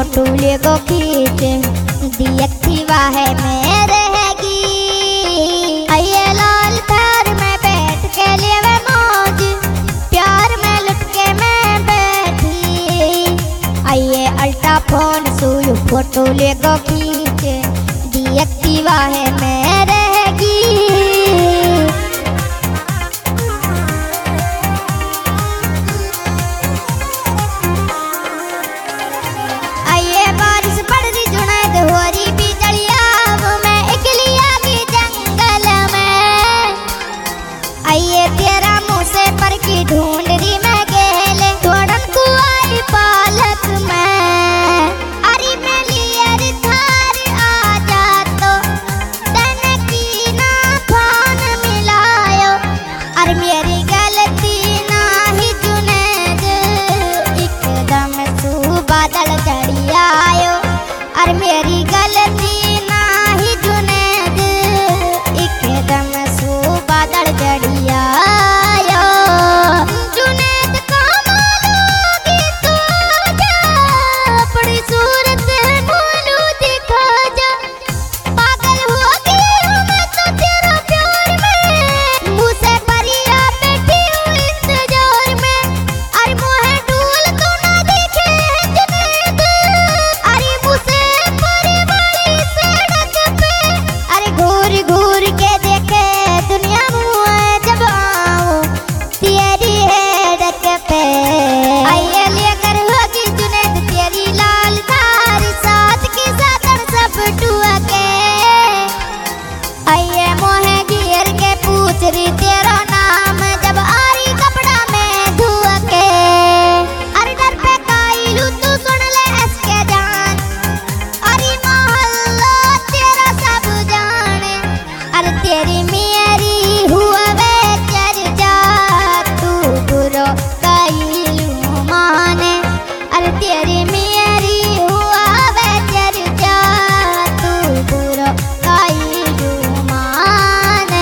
Photo ले गो खींचे दिखती है में रहेगी। आइए लाल थार में बैठ के लिए वे मौज प्यार में लुटके मैं बैठी। आइए अल्ट्रा फोन सुई फोटो ले गो खींचे दिखती है में रहेगी। ढूंढ रही मैं गेले थोड़न को आई पालक में। अरे मैं लियर थार आ जा तो तन की ना फोन मिलायो। अरे मेरी गलती ना ही जुनेद एकदम सू बादल चढ़ी आयो। अरे मेरी गलती ना ही जुनेद एकदम सू बादल चढ़ी आयो। जुनेद का मालोगी तू जा अपनी सूरत बोलू दिखा जा। पागल हो गई हूँ मैं तो तेरा प्यार में मुझसे परिया बैठी हूँ इंतजार में। अरे मुझे डूल तो ना दिखे जुनेद अरे मुझसे परी बड़ी सड़क पे। अरे घूर घूर के देखे दुनिया मुझे जब आऊं तेरी हेडक पे। आइए लेकर होगी जुनेद तेरी लाल थार साथ की साथन सब टुआ के। आइए मोहे गिर के पूछ रही तेरा नाम जब आ रही कपड़ा में धुआ के। अरे डर पे काइलू तू सुन ले इसके जान अरे मोहल्ला तेरा सब जाने। अरे तेरी मेरी हुआ वे चर्चा तू बुरो काइलू माने। अरे तेरी मेरी हुआ वे चर्चा तू बुरो काइलू माने।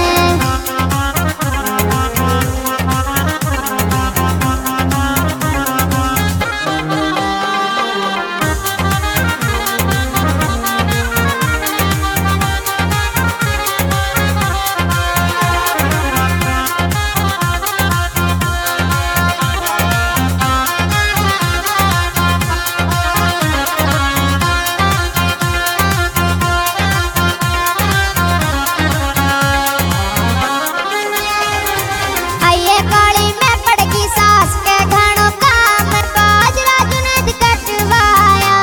आइए काली में पड़ गई सास के घणों काम बाजरा जुनेद कटवाया।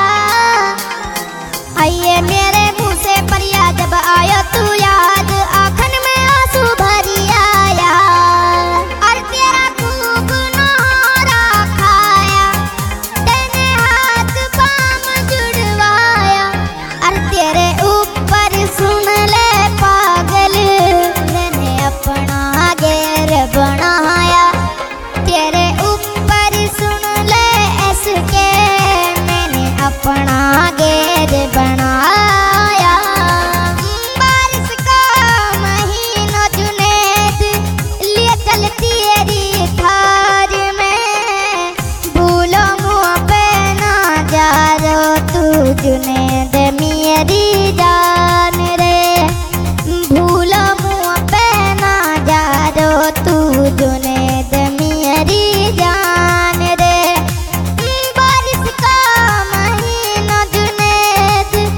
आइए मेरे मुंह से परिया जब आयो तू याद आँखन में आंसू भरी आया। और तेरा खूब नोहरा खाया तेने हाथ पाम जुड़वाया। और तेरे ऊपर सुन ले पागल मैंने अपना गैर बनाया। तेरे ऊपर सुन ले इसके मैंने अपना गैर बनाया। बारिश का महीना जुनेद लिए चल तेरी थार में भूलो मुँह पे ना जा रो तू जुनेद मेरी जान रे। भूलो मुँह पे ना जा रो तू जुनेद मेरी जान रे। बारिश का महीना जुनेद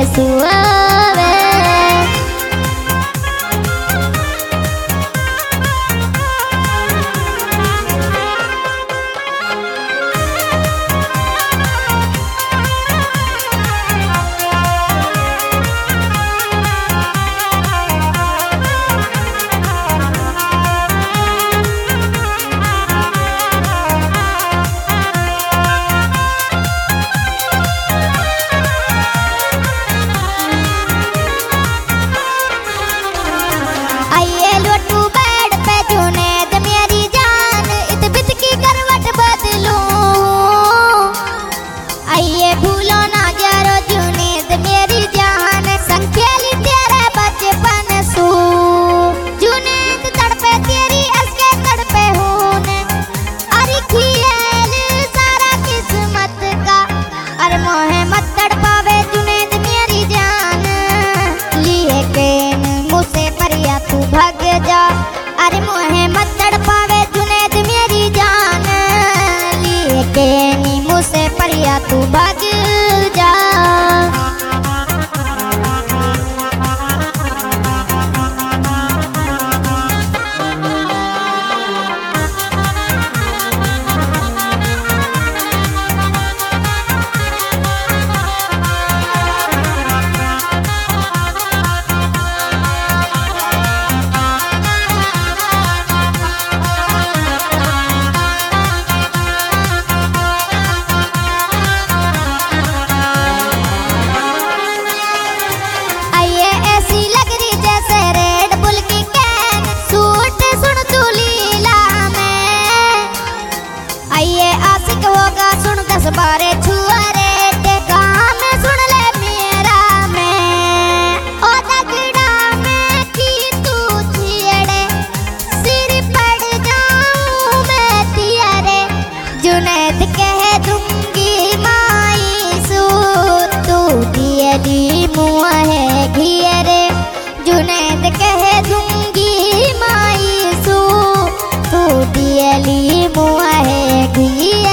सुआवे। तू भाग जा, अरे मोहे मत तड़पावे जुनैद मेरी जान, लिए के नींबू से परिया तू भाग जा। बारे छुआरे के काम सुन ले मेरा मैं, ओ दगड़ा में की तू छेड़े सिर पड़ जाऊं मैं तियारे। जुनैद कह दूंगी माई सू तू दियली मुँह है घियरे। जुनैद कह दूंगी माई सू तू दियली मुँह है घियरे।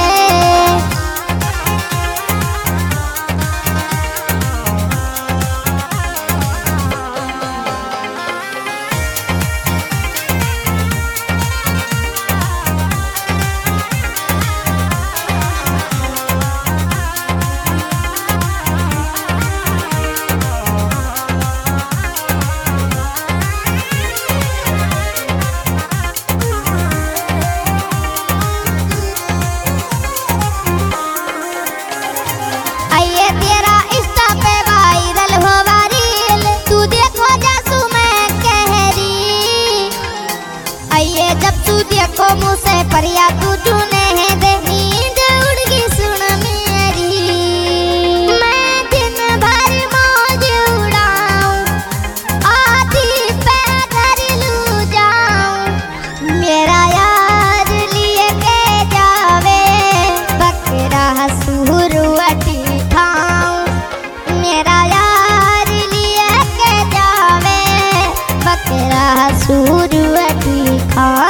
जब तू देखो मुझसे परिया तू चुने दे, नींद उड़ गई सुन मेरी। मैं दिन भर मौज उड़ाऊं, आधी पैदल लू जाऊं। मेरा यार लिए के जावे बकरा सुरवटी खाऊं। मेरा यार लिए के जावे बकरा सुरवटी खाऊं।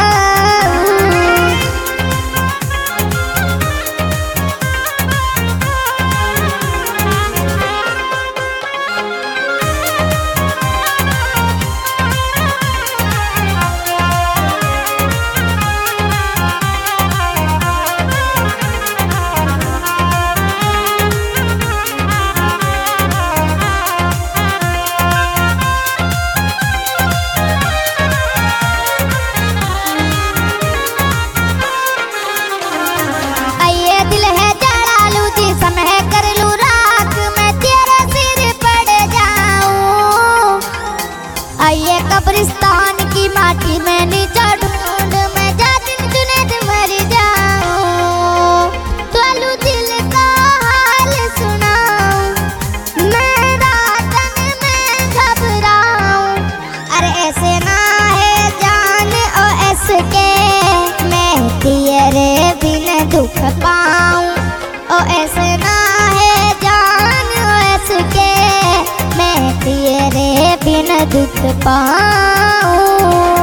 कब्रिस्तान की माटी में नीचा ढूंढ मैं जा दिन जुनैद मर जाऊं। तोलू दिल का हाल सुनाऊं, मैं रातन में घबराऊं। अरे ऐसे ना है जान ओ ऐसे के मैं तेरे बिन दुख पाऊं। ओ ऐसे ना है जान ओ ऐसे के मैं तेरे बिन दुख पाऊं।